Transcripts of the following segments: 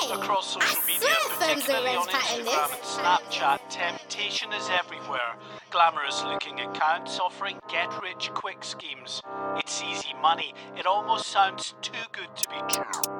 Across social media, particularly on Instagram and Snapchat, temptation is everywhere. Glamorous looking accounts offering get-rich-quick schemes. It's easy money. It almost sounds too good to be true.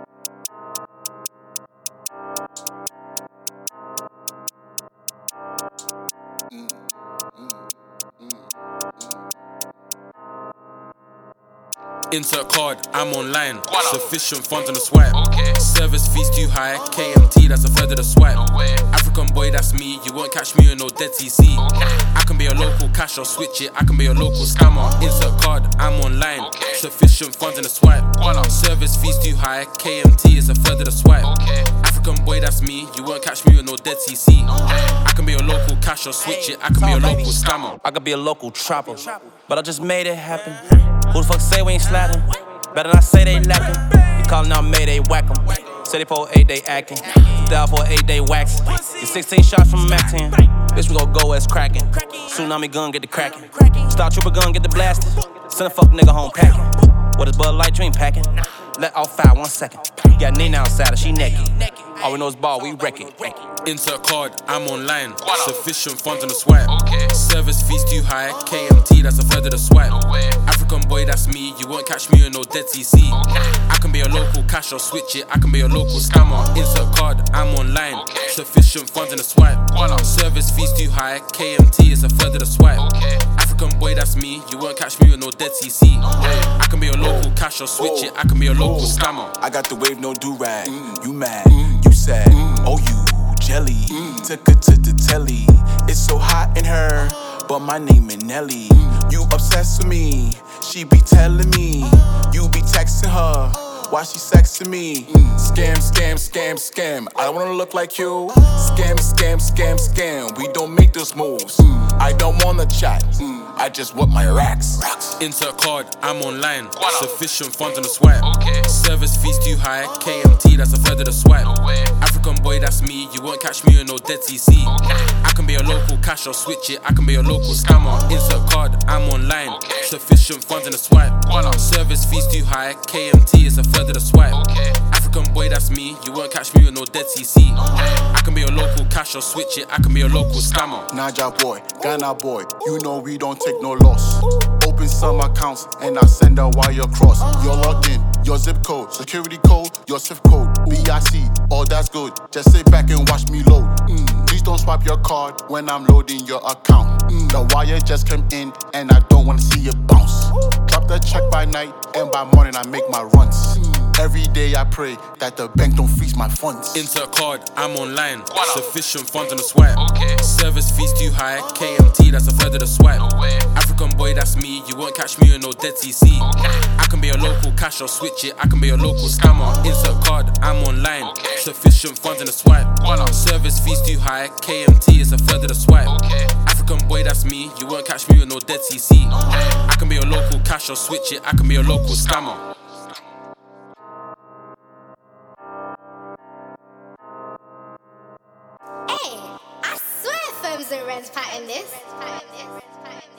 Insert card, I'm online. Sufficient funds on the swipe. Service fees too high. KMT, that's a third of the swipe. African boy, that's me. You won't catch me in no dead TC. I can be a local cash, I'll switch it. I can be a local scammer. Insert card, I'm online. Sufficient funds on the swipe. Service fees too high. KMT is a third of the swipe. African boy, that's me. You won't catch me in no dead TC. I can be a local cash, I'll switch it. I can be a local scammer. I could be a local trapper, but I just made it happen. Who the fuck say we ain't slapping? Better not say they lacking. You callin' out Mayday, whack 'em. Say they for 8 day acting. Down for 8 day waxing. Get 16 shots from a Mac 10. Bitch, we gon' go as cracking. Tsunami gun, get the cracking. Star Trooper gun, get the blasting. Send a fuck nigga home packing. What is Bud Light dream packing? Let off fire 1 second. Got Nina outside her, she naked. All we know is ball, we wreck it. Insert card, I'm online. Sufficient funds on the swipe. Service fees too high. KMT, that's a third of the swipe. African boy, that's me. You won't catch me in no dead TC. I can be a local cash, I'll switch it. I can be a local scammer. Insert card, I'm online. Sufficient funds on the swipe. Service fees too high. KMT is a third of the swipe. African boy, that's me. You won't catch me in no dead TC. I can be a local cash, I'll switch it. I can be a local scammer. I got the wave, no do-rag. You mad, you sad, oh you jelly. Took her to the telly. It's so hot in her, but my name is Nelly. You obsessed with me, she be telling me. You be texting her, why she sexing me? Scam, scam, scam, scam. I don't wanna look like you. Scam, scam, scam, scam. We don't make those moves. I don't wanna chat. I just want my racks. Insert card, I'm online. Sufficient funds on the swipe. Service fees too high. KMT, that's a third of the swipe. African boy, that's me. You won't catch me in no dead TC. I can be a local cash, I'll switch it. I can be a local scammer. Insert card, I'm online. Sufficient funds on the swipe. Service fees too high. KMT is a third of the swipe. African boy, that's me. You won't catch me in no dead TC. I can be a local cash, I'll switch it. I can be a local scammer. Naija boy, Ghana boy, you know we don't take no loss. Open some accounts and I send a wire across. You're logged in, your zip code, security code, your SWIFT code, BIC, all that's good. Just sit back and watch me load. Please don't swipe your card when I'm loading your account. The wire just came in and I don't wanna see it bounce. Drop the check by night and by morning I make my runs. Every day I pray that the bank don't freeze my funds. Insert card, I'm online. Sufficient funds on the swipe. Service fees too high. KMT, that's a third of the swipe. African boy, that's me. You won't catch me in no dead TC. I can be a local cash, I'll switch it. I can be a local scammer. Insert card, I'm online. Sufficient funds on the swipe. Service fees too high. KMT is a third of the swipe. African boy, that's me. You won't catch me in no dead TC. I can be a local cash, I'll switch it. I can be a local scammer. I swear firms and rents pattern this.